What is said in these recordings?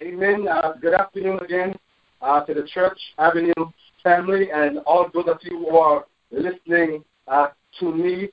Amen. Good afternoon again to the Church Avenue family and all those of you who are listening to me.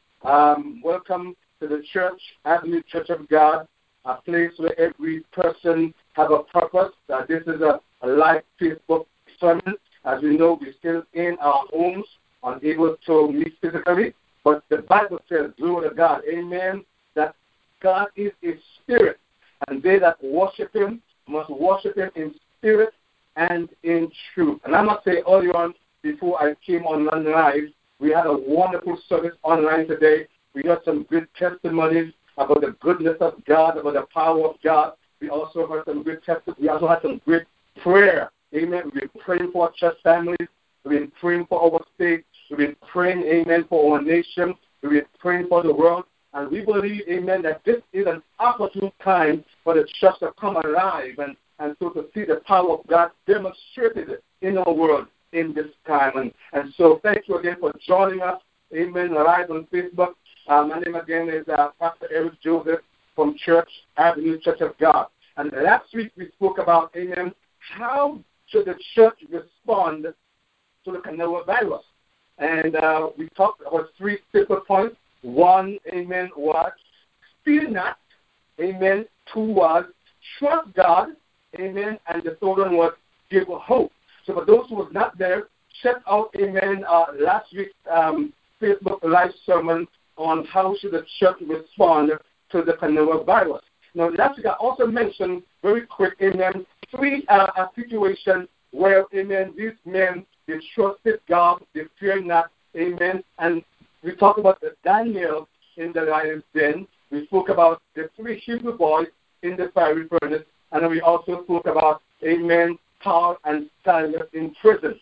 Welcome to the Church Avenue Church of God, a place where every person has a purpose. This is a live Facebook sermon. As we know, we're still in our homes, unable to meet physically. But the Bible says, glory to God, amen, that God is a spirit, and they that worship him must worship him in spirit and in truth. And I must say earlier on, before I came online live, we had a wonderful service online today. We got some good testimonies about the goodness of God, about the power of God. We also heard some good testimonies. We also had some great prayer. Amen. We've been praying for our church families. We've been praying for our state. We've been praying, amen, for our nation. We've been praying for the world. And we believe, amen, that this is an opportune time for the church to come alive and so to see the power of God demonstrated in our world in this time. And so thank you again for joining us, amen, live on Facebook. My name again is Pastor Eric Joseph from Church Avenue Church of God. And last week we spoke about, amen, how should the church respond to the coronavirus. And we talked about 3 simple points. 1, amen, was fear not, amen. 2 was trust God, amen. And the 3rd one was give hope. So for those who was not there, check out, amen, last week's Facebook live sermon on how should the church respond to the coronavirus. Now, last week I also mentioned very quick, amen, 3 situations where, amen, these men, they trusted God, they feared not, amen. And we talked about the Daniel in the lion's den. We spoke about the 3 Hebrew boys in the fiery furnace. And then we also spoke about, amen, Paul and Silas in prison.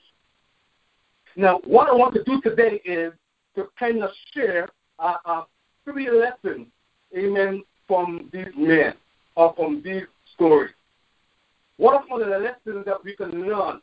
Now, what I want to do today is to kind of share 3 lessons, amen, from these men or from these stories. What are some of the lessons that we can learn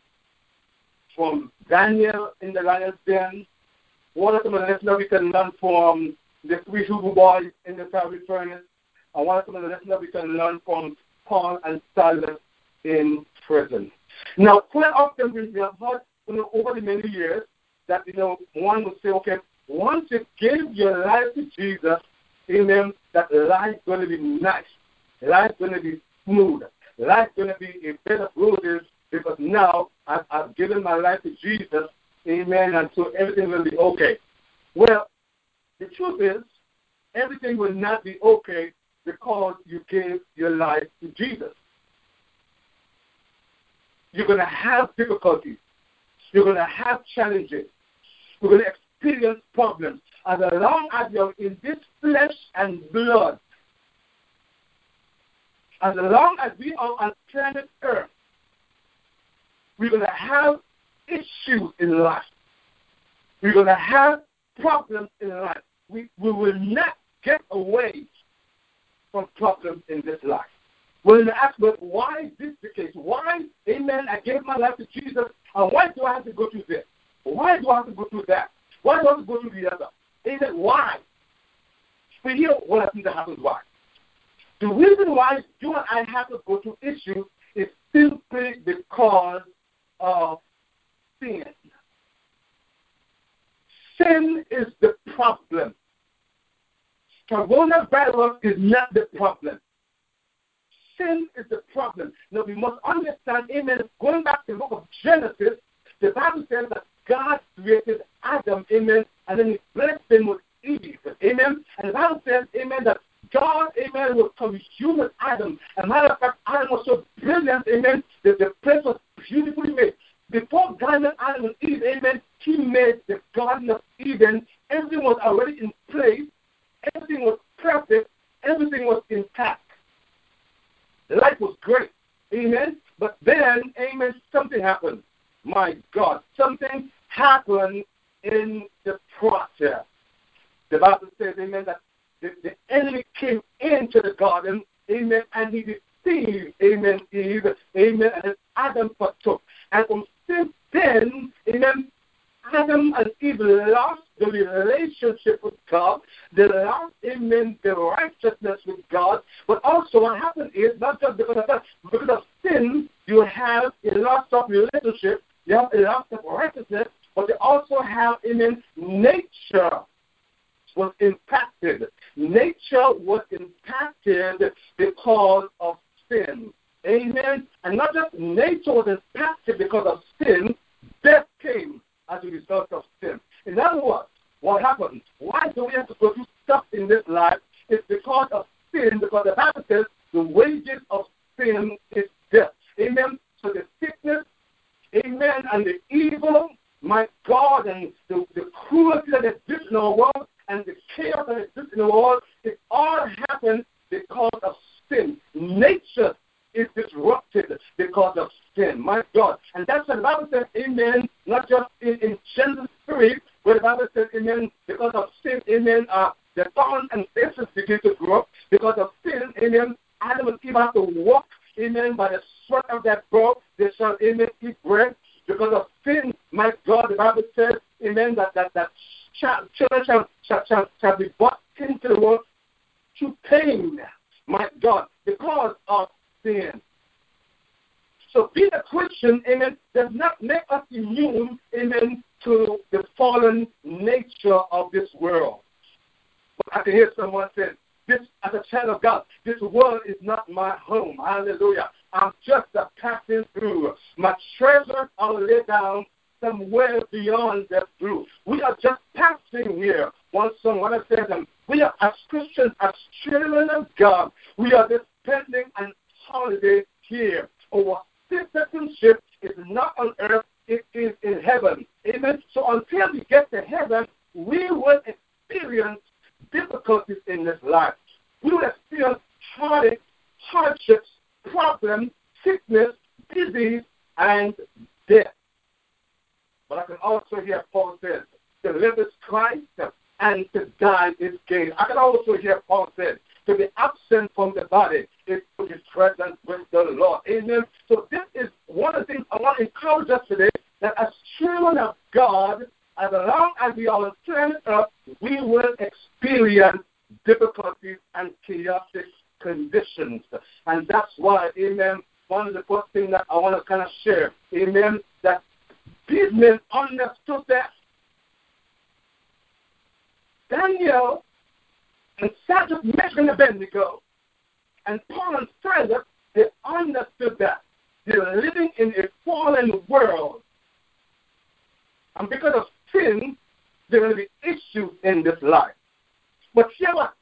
from Daniel in the lion's den? What are some of the lessons that we can learn from the 3 Hebrew boys in the fiery furnace? And what are some of the lessons that we can learn from Paul and Silas in prison? Now, quite often we have heard, over the many years that, one would say, okay, once you give your life to Jesus, amen, that life's going to be nice. Life's going to be smooth. Life's going to be a bed of roses because now I've given my life to Jesus, amen, and so everything will be okay. Well, the truth is, everything will not be okay because you gave your life to Jesus. You're going to have difficulties. You're going to have challenges. You're going to experience problems. As long as you're in this flesh and blood, as long as we are on planet Earth, we're going to have issues in life. We're going to have problems in life. We will not get away from problems in this life. We're going to ask, but why is this the case? Why, amen, I gave my life to Jesus, and why do I have to go through this? Why do I have to go through that? Why do I have to go through the other? Amen, why? We hear what I think that happens why. The reason why you and I have to go through issues is simply because of sin. Sin is the problem. Coronavirus is not the problem. Sin is the problem. Now we must understand, amen, going back to the book of Genesis, the Bible says that God created Adam, amen, and then he blessed him with Eve, amen. And the Bible says, amen, that God, amen, will consume with Adam. As a matter of fact, Adam was so brilliant, amen, that the place was beautifully made. Before God made Adam and Eve, amen, he made the Garden of Eden. Everything was already in place. Everything was perfect. Everything was intact. Life was great. Amen. But then, amen, something happened. My God, something happened in the process. The Bible says, amen, that the enemy came into the garden, amen, and he deceived, amen, Eve, amen, and Adam partook. And from since then, amen, Adam and Eve lost the relationship with God. They lost, amen, the righteousness with God. But also what happened is, not just because of that, because of you have a loss of relationship, you have a loss of righteousness, but you also have, amen, nature was impacted. Nature was impacted because of sin. Amen. And not just nature was impacted because of sin, death came as a result of sin. In other words, what happened? Why do we have to go through stuff in this life? It's because of sin, because the Bible says the wages of sin is death. Amen. So the sickness, amen, and the evil, my God, and the cruelty that exists in our world, and the chaos that exists in the world, it all happened because of sin. Nature is disrupted because of sin. My God. And that's what the Bible says, amen, not just in Genesis 3, where the Bible says, amen, because of sin, amen, the thorns and thistles begin to grow. Because of sin, amen, Adam and Eve have to walk, amen, by the sweat of that brow, they shall, amen, eat bread. Because of sin, my God, the Bible says, amen, that children shall be brought into the world through pain, my God, because of sin. So being a Christian, amen, does not make us immune, amen, to the fallen nature of this world. But I can hear someone say, this, as a child of God, this world is not my home. Hallelujah. I'm just a passing through. My treasures are laid down somewhere beyond that blue. We are just passing here. One song, what I said, we are, as Christians, as children of God, we are just spending an holiday here. Our citizenship is not on earth, it is in heaven. Amen. So until we get to heaven, we will experience difficulties in this life. We will experience heartache, hardships, problems, sickness, disease, and death. But I can also hear Paul say, to live is Christ and to die is gain. I can also hear Paul say, to be absent from the body is to be present with the Lord. Amen. So this is one of the things I want to encourage us today, that as children of God, as long as we are on planet Earth, we will experience difficulties and chaotic conditions. And that's why, amen, one of the first things that I want to kind of share, amen, that these men understood that. Daniel and Shadrach, Meshach, and Abednego, and Paul and Silas, they understood that. They were living in a fallen world. And because of sin, there will be issues in this life. But hear what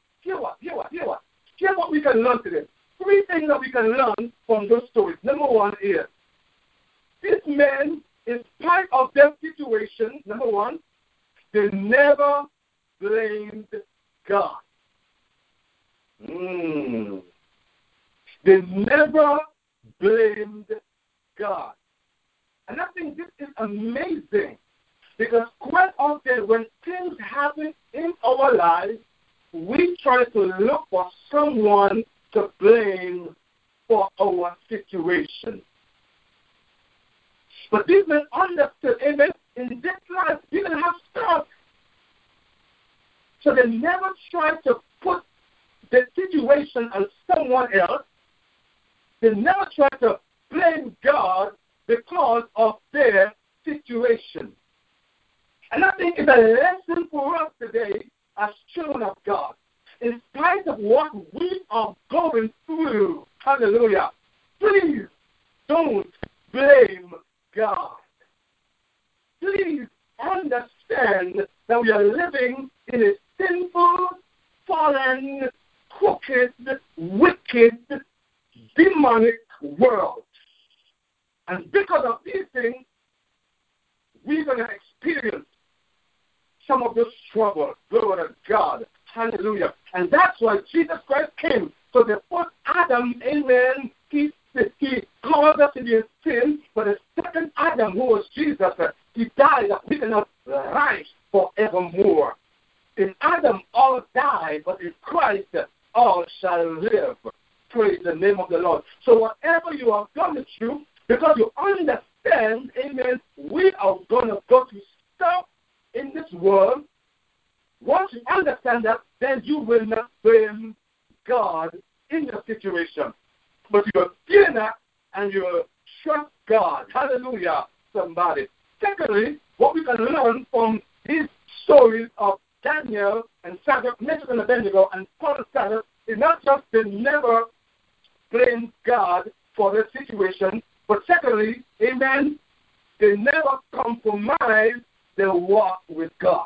we can learn today. Three things that we can learn from those stories. Number one is, these men, in spite of their situation, number one, they never blamed God. They never blamed God. And I think this is amazing, because quite often when things happen in our lives, we try to look for someone to blame for our situation. But these men understood, amen, in this life, we don't have stuff. So they never tried to put the situation on someone else. They never tried to blame God because of their situation. And I think it's a lesson for us today as children of God. In spite of what we are going through, hallelujah, please don't blame God. Please understand that we are living in a sinful, fallen, crooked, wicked, demonic world. And because of these things, we're going to experience some of this trouble. Glory to God. Hallelujah. And that's why Jesus Christ came. So the first Adam, amen, he called us to be in sin, but the second Adam, who was Jesus, he died that we cannot rise forevermore. In Adam, all died, but in Christ, all shall live. Praise the name of the Lord. So whatever you are going through, because you understand, amen, we are going to go through stuff in this world. Once you understand that, then you will not blame God in your situation. But you're feeling that, and you're trust God. Hallelujah, somebody. Secondly, what we can learn from these stories of Daniel and Shadrach, Meshach, and Abednego and Paul and Silas is not just they never blamed God for the situation, but secondly, amen, they never compromised their walk with God.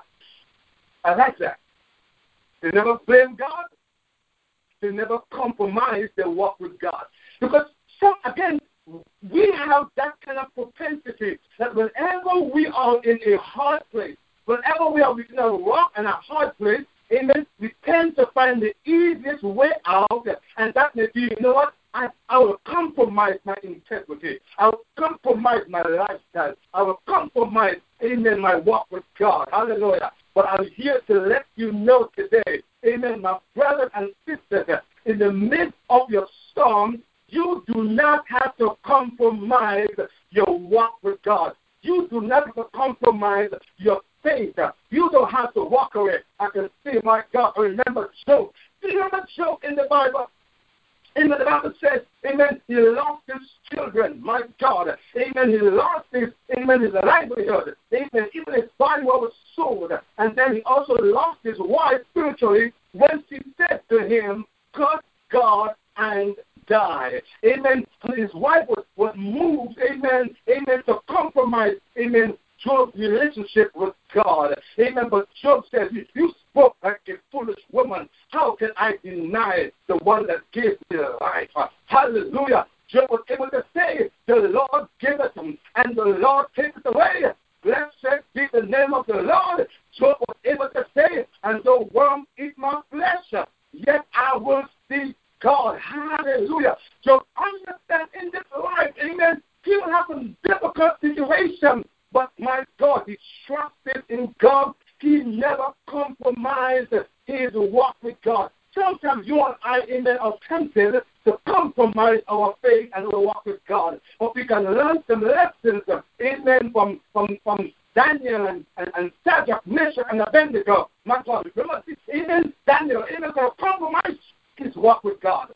I like that. They never blamed God. They never compromised their walk with God. Because, again, we have that kind of propensity that whenever we are in a hard place, whenever we are in a rock and a hard place, amen, we tend to find the easiest way out, and that may be, you know what, I will compromise my integrity. I will compromise my lifestyle. I will compromise, amen, my walk with God. Hallelujah. But I'm here to let you know today, amen, my brothers and sisters, in the midst of your storm, you do not have to compromise your walk with God. You do not have to compromise your faith. You don't have to walk away. I can see, my God, remember Job. Remember Job in the Bible? Amen. The Bible says, amen, he lost his children, my God. Amen. He lost his livelihood. Amen. Even his body was sold. And then he also lost his wife spiritually when she said to him, curse God and die. Amen. His wife was moved, amen, to compromise, amen, Job's relationship with God. Amen. But Job says, you spoke like a foolish woman. How can I deny the one that gave me life? Hallelujah. Job was able to say, the Lord giveth him, and the Lord taketh away. Blessed be the name of the Lord. Job was able to say, and though worms eat my flesh, yet I will see God. Hallelujah. Job understand in this life, amen, he will have some difficult situations. But my God, he trusted in God. He never compromised his walk with God. Sometimes you and I, amen, are tempted to compromise our faith and our walk with God. But we can learn some lessons, amen, from Daniel and Shadrach, Meshach, and Abednego. My God, remember, amen, Daniel, amen, compromise his walk with God.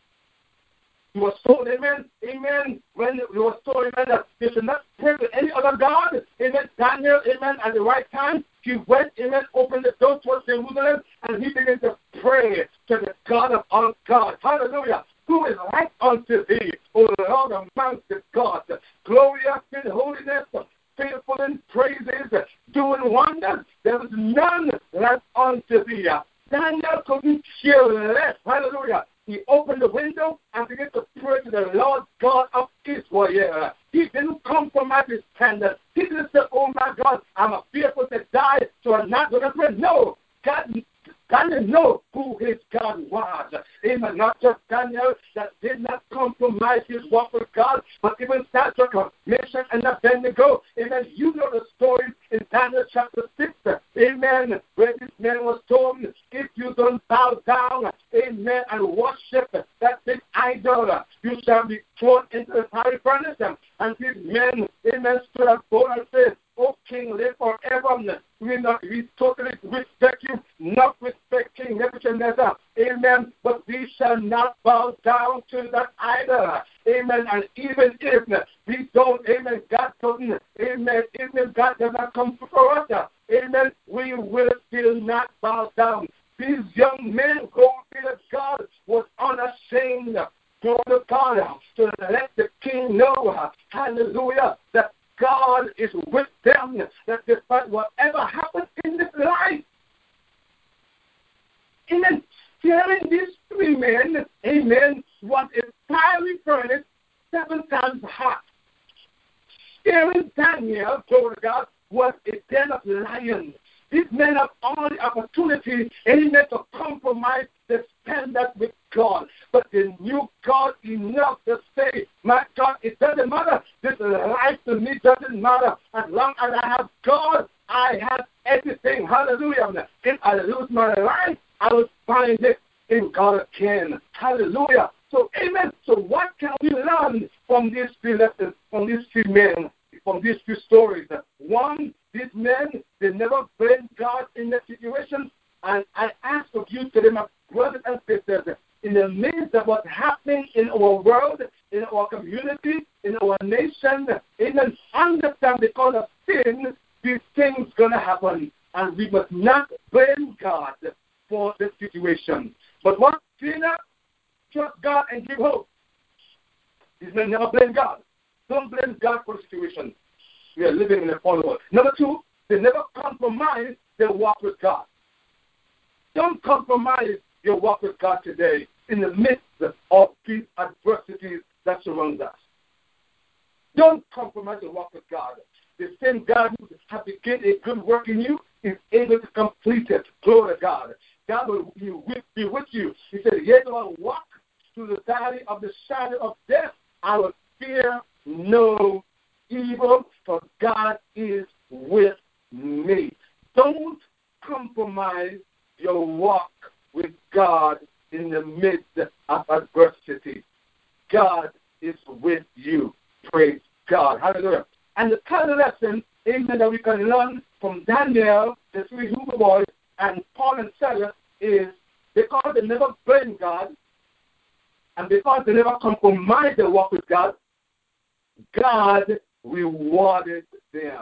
He was told, amen, when he was told, amen, that he should not pray to any other God, amen, Daniel, amen, at the right time, he went, amen, opened the door towards Jerusalem, and he began to pray to the God of all gods. Hallelujah. Who is like unto thee, O Lord amongst the gods, glorious in holiness, faithful in praises, doing wonders. There is none like unto thee. Daniel couldn't care less. Hallelujah. He opened the window and began to pray to the Lord God of Israel. He didn't compromise his standards. He didn't say, oh my God, I'm fearful to die, so I'm not going to pray. No, Daniel knew who his God was. Amen. Not just Daniel that did not compromise his walk with God, but even Shadrach, Meshach, and Abednego. Amen. You know the story in Daniel chapter 6. Amen. Where this man was told, if you don't bow down, amen, and worship that big idol, you shall be thrown into the fiery furnace. And these men, amen, stood up and said, O King, live forever. We totally respect you, not respect King Nebuchadnezzar. Amen. But we shall not bow down to that idol. Amen. And even if we don't, amen, God doesn't, amen, even God does not come for us, amen, we will still not bow down. These young men, glory be to God, was unashamed. Glory to God, to let the king know, hallelujah, that God is with them, that despite whatever happens in this life, amen, hearing these three men, amen, was a fiery furnace 7 times hot. Hearing Daniel, glory to God, was a den of lions. These men have all the opportunity, amen, to compromise the standard with God. But they knew God enough to say, my God, it doesn't matter. This life to me doesn't matter. As long as I have God, I have everything. Hallelujah. If I lose my life, I will find it in God again. Hallelujah. So, amen. So what can we learn from these three lessons, from these three men, from these three stories? One, these men, they never blamed God in the situation. And I ask of you today, my brothers and sisters, in the midst of what's happening in our world, in our community, in our nation, amen, understand because of sin, these things going to happen. And we must not blame God for the situation. But what? Fear not, trust God and give hope. These men never blame God. Don't blame God for the situation. We are living in a fallen world. Number two, they never compromise their walk with God. Don't compromise your walk with God today in the midst of these adversities that surround us. Don't compromise your walk with God. The same God who has begun a good work in you is able to complete it. Glory to God. God will be with you. He said, yet though I walk through the valley of the shadow of death, I will fear no evil, for God is with me. Don't compromise your walk with God in the midst of adversity. God is with you. Praise God. Hallelujah. And the third lesson, amen, that we can learn from Daniel, the three Hebrew boys, and Paul and Silas is because they never blamed God and because they never compromised their walk with God, God rewarded them.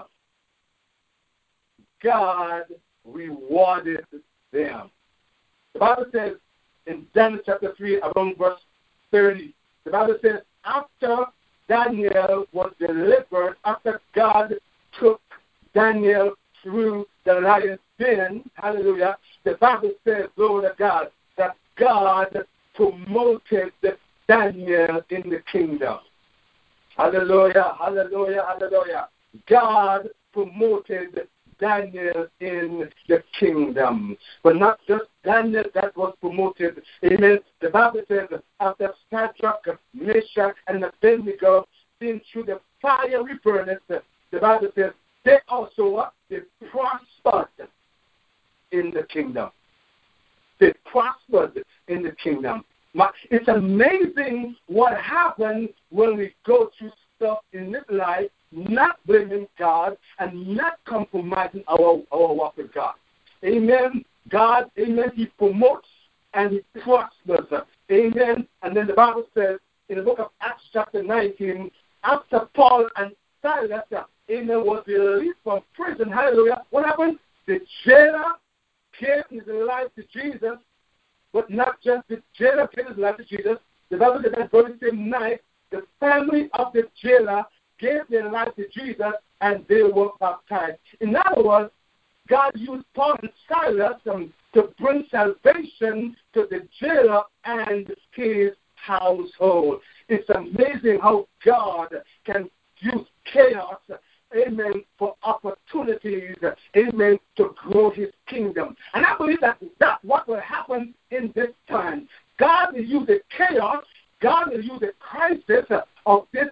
God rewarded them. The Bible says in Daniel chapter 3, around verse 30, the Bible says, after Daniel was delivered, after God took Daniel through the lion's den, hallelujah, the Bible says, glory to God, that God promoted Daniel in the kingdom. Hallelujah, hallelujah, hallelujah. God promoted Daniel in the kingdom. But not just Daniel that was promoted. Amen. The Bible says after Shadrach, Meshach, and Abednego been through the fiery furnace, the Bible says they also they prospered in the kingdom. They prospered in the kingdom. It's amazing what happens when we go through stuff in this life, not blaming God and not compromising our walk with God. Amen. God, amen, He promotes and He prospers. Amen. And then the Bible says in the book of Acts chapter 19, after Paul and Silas, amen, was released from prison, hallelujah, what happened? The jailer gave his life to Jesus, but not just the jailer gave his life to Jesus. The Bible says that very same night, the family of the jailer gave their life to Jesus, and they were baptized. In other words, God used Paul and Silas to bring salvation to the jailer and his household. It's amazing how God can use chaos, amen, for opportunities, amen, to grow His kingdom. And I believe that that's what will happen in this time. God will use the chaos, God will use the crisis of this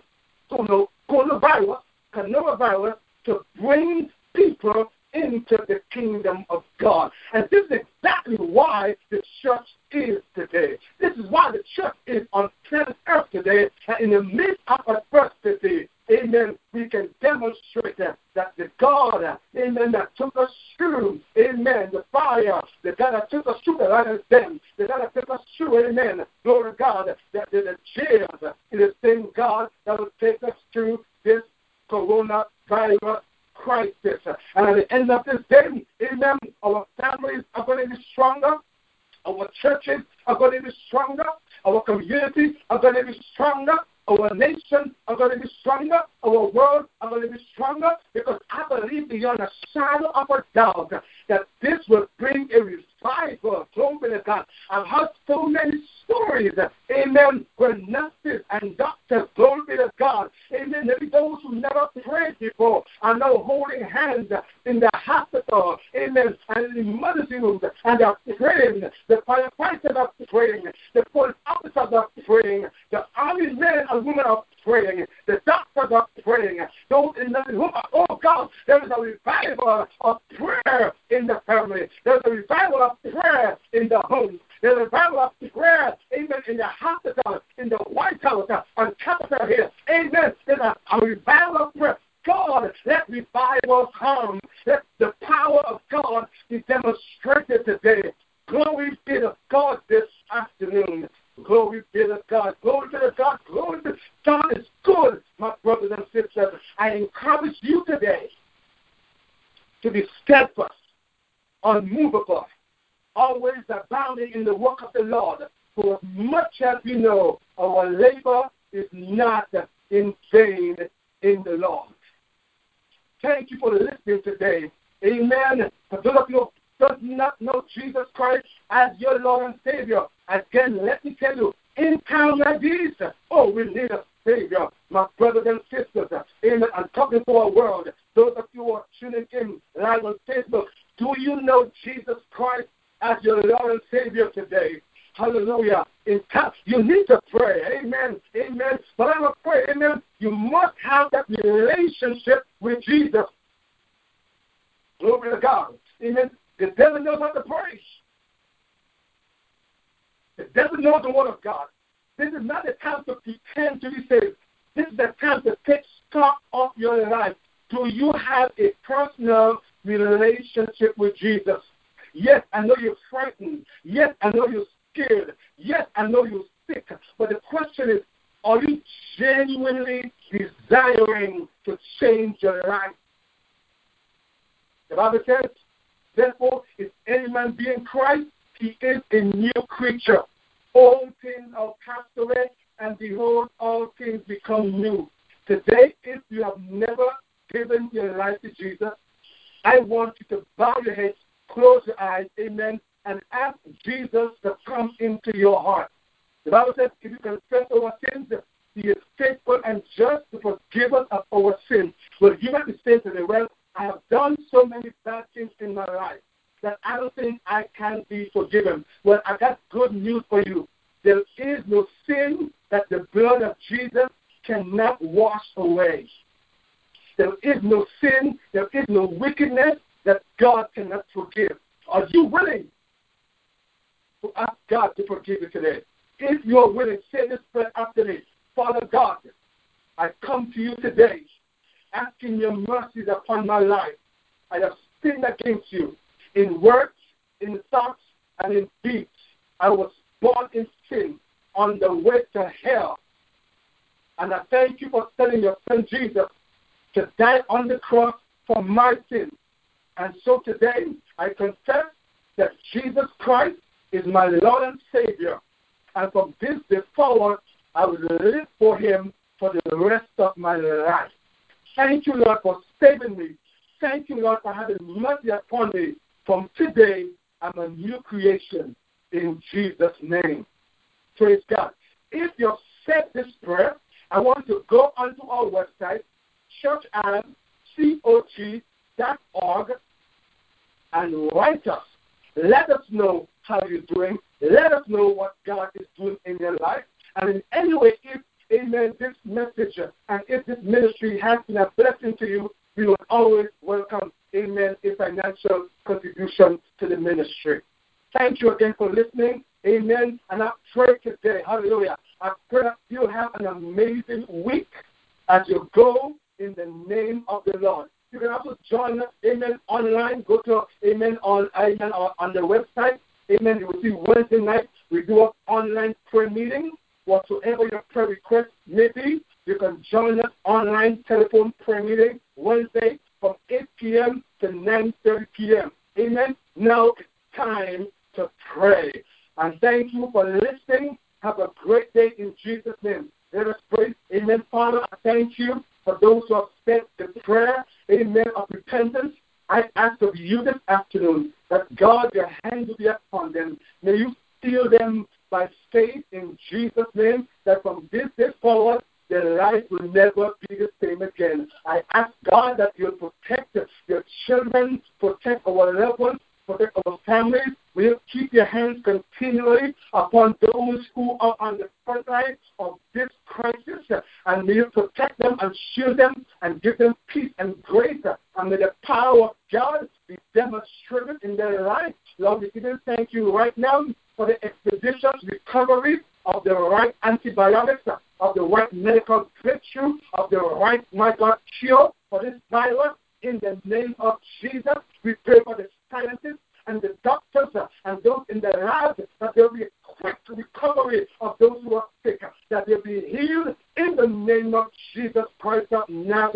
coronavirus to bring people into the kingdom of God. And this is exactly why the church is today. This is why the church is on planet Earth today. And in the midst of adversity, amen, we can demonstrate that the God, amen, that took us through, amen, the fire, the God that took us through the lion's den, the God that took us through, amen, glory to God, that the jails is the same God that will take us through this coronavirus crisis. And at the end of this day, amen, our families are going to be stronger, our churches are going to be stronger, our communities are going to be stronger, our nation are going to be stronger, our world are going to be stronger, because I believe beyond a shadow of a doubt that this will bring a revival. Glory to God. I've heard so many stories, amen, where nurses and doctors, glory to God, amen, maybe those who never prayed before are now holding hands in the hospital, amen, and in the emergency rooms, and they're praying. The firefighters are praying. The police officers are praying. The army men and women are praying. The doctors are praying. Those in the room are, oh God, there is a revival of prayer in the family. There's a revival of prayer in the home. There's a revival of prayer, amen, in the hospital, in the White House, on Capitol Hill. Amen. There's a revival of prayer. God, let revival come. Let the power of God be demonstrated today. Glory be to God this afternoon. Glory be to God. Glory be to God. Glory be to God. God is good. I encourage you today to be steadfast, unmovable, always abounding in the work of the Lord. For as much as we know, our labor is not in vain in the Lord. Thank you for listening today. Amen. For those of you who do not know Jesus Christ as your Lord and Savior, again, let me tell you, in times like these, we need a Savior. My brothers and sisters, amen. I'm talking to our world. Those of you who are tuning in live on Facebook, do you know Jesus Christ as your Lord and Savior today? Hallelujah. In time, you need to pray. Amen. Amen. But I'm going to pray. Amen. You must have that relationship with Jesus. Glory to God. Amen. The devil knows how to pray. The devil knows the word of God. This is not the time to pretend to be saved. This is the time to take stock of your life. Do you have a personal relationship with Jesus? Yes, I know you're frightened. Yes, I know you're scared. Yes, I know you're sick. But the question is, are you genuinely desiring to change your life? The Bible says, therefore, if any man be in Christ, he is a new creature. All things are passed away, and behold, all things become new. Today, if you have never given your life to Jesus, I want you to bow your head, close your eyes, amen, and ask Jesus to come into your heart. The Bible says, if you confess our sins, he is faithful and just to forgive us of our sins. But you have to say today, well, I have done so many bad things in my life that I don't think I can be forgiven. Well, I got good news for you. There is no sin that the blood of Jesus cannot wash away. There is no sin, there is no wickedness that God cannot forgive. Are you willing to ask God to forgive you today? If you are willing, say this prayer after me. Father God, I come to you today asking your mercies upon my life. I have sinned against you in words, in thoughts, and in deeds. I was born in sin on the way to hell. And I thank you for sending your son Jesus to die on the cross for my sins. And so today, I confess that Jesus Christ is my Lord and Savior. And from this day forward, I will live for him for the rest of my life. Thank you, Lord, for saving me. Thank you, Lord, for having mercy upon me. From today, I'm a new creation in Jesus' name. Praise God. If you've said this prayer, I want you to go onto our website, churchallen.org, and write us. Let us know how you're doing. Let us know what God is doing in your life. And in any way, if, amen, this message and if this ministry has been a blessing to you, we will always welcome, amen, a financial contribution to the ministry. Thank you again for listening. Amen. And I pray today, hallelujah, I pray that you have an amazing week as you go in the name of the Lord. You can also join us, amen, online. Go to, amen, on the website. Amen. You will see Wednesday night we do an online prayer meeting. Whatsoever your prayer request may be, you can join us online telephone prayer meeting Wednesday from 8 p.m. to 9:30 p.m. Amen. Now it's time to pray. And thank you for listening. Have a great day in Jesus' name. Let us pray. Amen. Father, I thank you for those who have said the prayer, amen, of repentance. I ask of you this afternoon that, God, your hand will be upon them. May you seal them by faith in Jesus' name, that from this day forward, their life will never be the same again. I ask, God, that you'll protect your children, protect our loved ones, protect our families. Will you keep your hands continually upon those who are on the front line of this crisis, and may you protect them and shield them and give them peace and grace, and may the power of God be demonstrated in their life. Lord, we even thank you right now for the expeditious recovery of the right antibiotics, of the right medical breakthrough, of the right, my God, cure for this virus. In the name of Jesus, we pray for the scientists and the doctors and those in the labs, that there will be a quick recovery of those who are sick, that they'll be healed in the name of Jesus Christ of Nazareth.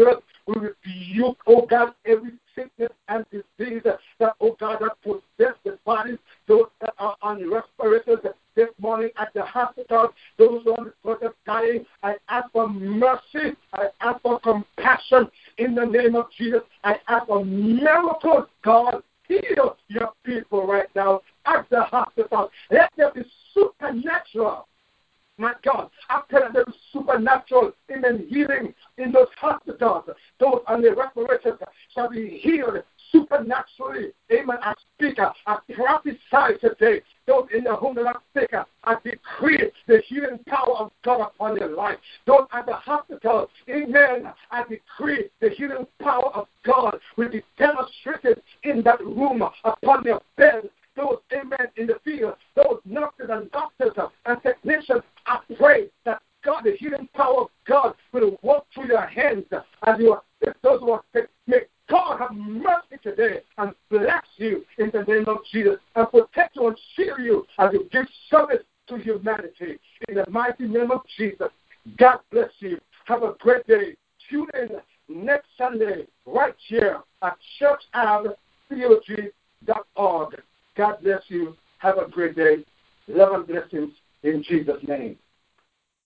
We rebuke, oh God, every sickness and disease that, oh God, that possess the bodies, those that are on respirators this morning at the hospital, those on the verge of dying. I ask for mercy. I ask for compassion in the name of Jesus. I ask for miracles, God. Heal your people right now at the hospital. Let there be supernatural. My God, I pray that there is supernatural healing in those hospitals. Those on the respirators shall be healed supernaturally. Amen. I speak, I prophesy today. Those in the home that I speak, I decree the healing power of God upon their life. Those at the hospital, amen. I decree the healing power of God will be demonstrated in that room upon their bed. Those, amen, in the field, those nurses and doctors and technicians, I pray that God, the healing power of God, will walk through your hands as you assist those who are sick. May God have mercy today and bless you in the name of Jesus and protect you and shield you as you give service to humanity. In the mighty name of Jesus, God bless you. Have a great day. Tune in next Sunday right here at churchabcog.org. God bless you. Have a great day. Love and blessings in Jesus' name.